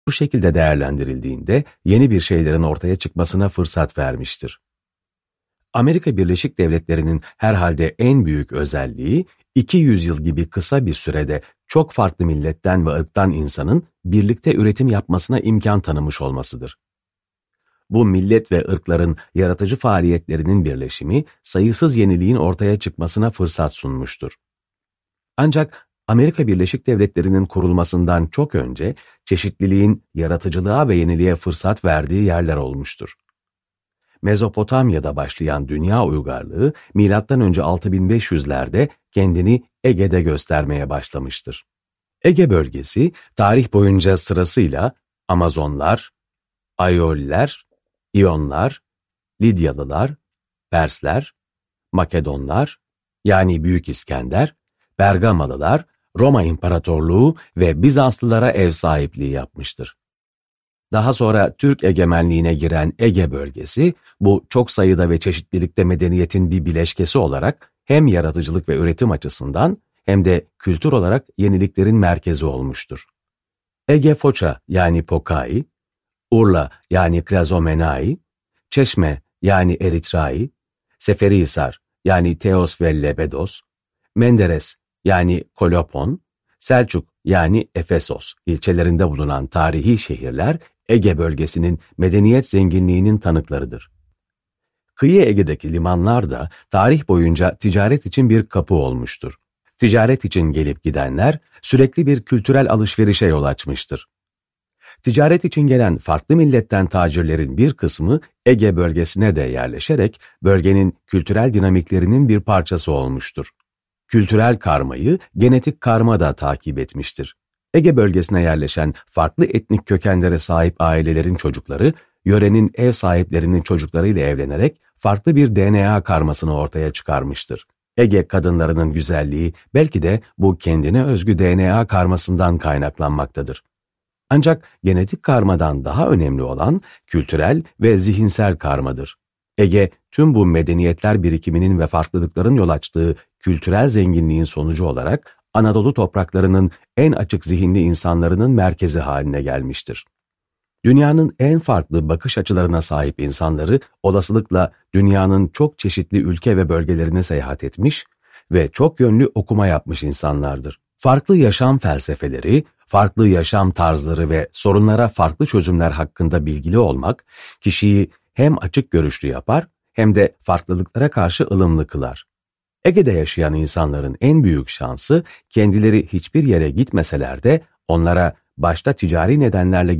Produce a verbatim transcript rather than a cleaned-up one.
Bu şekilde değerlendirildiğinde yeni bir şeylerin ortaya çıkmasına fırsat vermiştir. Amerika Birleşik Devletleri'nin herhalde en büyük özelliği, iki yüzyıl gibi kısa bir sürede çok farklı milletten ve ırktan insanın birlikte üretim yapmasına imkan tanımış olmasıdır. Bu millet ve ırkların yaratıcı faaliyetlerinin birleşimi, sayısız yeniliğin ortaya çıkmasına fırsat sunmuştur. Ancak Amerika Birleşik Devletleri'nin kurulmasından çok önce, çeşitliliğin yaratıcılığa ve yeniliğe fırsat verdiği yerler olmuştur. Mezopotamya'da başlayan dünya uygarlığı, milattan önce altı bin beş yüzlerde kendini Ege'de göstermeye başlamıştır. Ege bölgesi, tarih boyunca sırasıyla Amazonlar, Aeoliler, İyonlar, Lidyalılar, Persler, Makedonlar, yani Büyük İskender, Bergamalılar, Roma İmparatorluğu ve Bizanslılara ev sahipliği yapmıştır. Daha sonra Türk egemenliğine giren Ege bölgesi, bu çok sayıda ve çeşitlilikte medeniyetin bir bileşkesi olarak hem yaratıcılık ve üretim açısından hem de kültür olarak yeniliklerin merkezi olmuştur. Ege Foça yani Pokai, Urla yani Klazomenai, Çeşme yani Eritrai, Seferihisar yani Teos ve Lebedos, Menderes yani Kolopon, Selçuk yani Efesos ilçelerinde bulunan tarihi şehirler Ege bölgesinin medeniyet zenginliğinin tanıklarıdır. Kıyı Ege'deki limanlar da tarih boyunca ticaret için bir kapı olmuştur. Ticaret için gelip gidenler sürekli bir kültürel alışverişe yol açmıştır. Ticaret için gelen farklı milletten tacirlerin bir kısmı Ege bölgesine de yerleşerek bölgenin kültürel dinamiklerinin bir parçası olmuştur. Kültürel karmayı genetik karma da takip etmiştir. Ege bölgesine yerleşen farklı etnik kökenlere sahip ailelerin çocukları, yörenin ev sahiplerinin çocuklarıyla evlenerek farklı bir D N A karmasını ortaya çıkarmıştır. Ege kadınlarının güzelliği belki de bu kendine özgü D N A karmasından kaynaklanmaktadır. Ancak genetik karmadan daha önemli olan kültürel ve zihinsel karmadır. Ege, tüm bu medeniyetler birikiminin ve farklılıkların yol açtığı kültürel zenginliğin sonucu olarak Anadolu topraklarının en açık zihinli insanlarının merkezi haline gelmiştir. Dünyanın en farklı bakış açılarına sahip insanları olasılıkla dünyanın çok çeşitli ülke ve bölgelerine seyahat etmiş ve çok yönlü okuma yapmış insanlardır. Farklı yaşam felsefeleri, farklı yaşam tarzları ve sorunlara farklı çözümler hakkında bilgili olmak, kişiyi hem açık görüşlü yapar hem de farklılıklara karşı ılımlı kılar. Ege'de yaşayan insanların en büyük şansı, kendileri hiçbir yere gitmeseler de onlara başta ticari nedenlerle